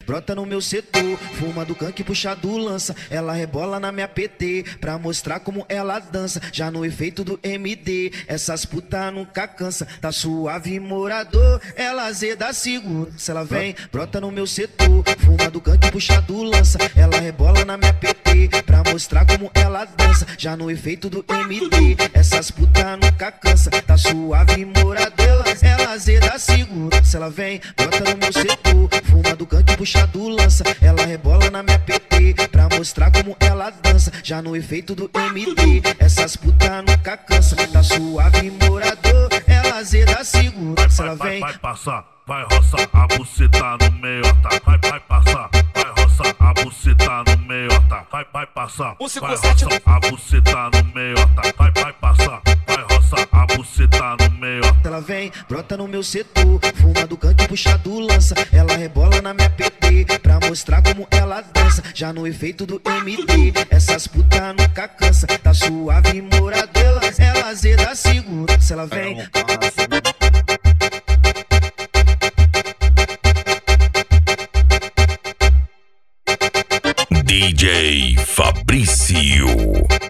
brota no meu setor. Fuma do canque, puxa do lança. Ela rebola na minha PT pra mostrar como ela dança. Já no efeito do MD, essas puta nunca cansa. Tá suave morador, ela azeda segura. Se ela vem, brota no meu setor. Fuma do canque, puxa do lança. Ela rebola na minha PT pra mostrar como ela dança. Já no efeito do MD, essas puta nunca cansa. Tá suave morador, ela azeda segura. Se ela vem, brota no meu setor. Fuma do canque, puxa do lança. Ela rebola na minha PT pra mostrar como ela dança. Já no efeito do MD, essas puta nunca cansa. Tá suave morador, ela azeda segura. Se ela vem, vai passar, vai roçar a buceta no meio, tá? Vai passar, vai roçar a buceta no meio, tá? Vai passar, vai roçar a buceta no meio, tá? Vai passar, vai roçar a buceta no meio. ela vem, brota no meu setor. Fuma do canque, puxa do lança. Ela rebola na minha PT pra mostrar como ela dança. Já no efeito do MD, essas puta nunca cansa. Tá suave morador, ela azeda segura. Se ela vem, DJ Fabrício.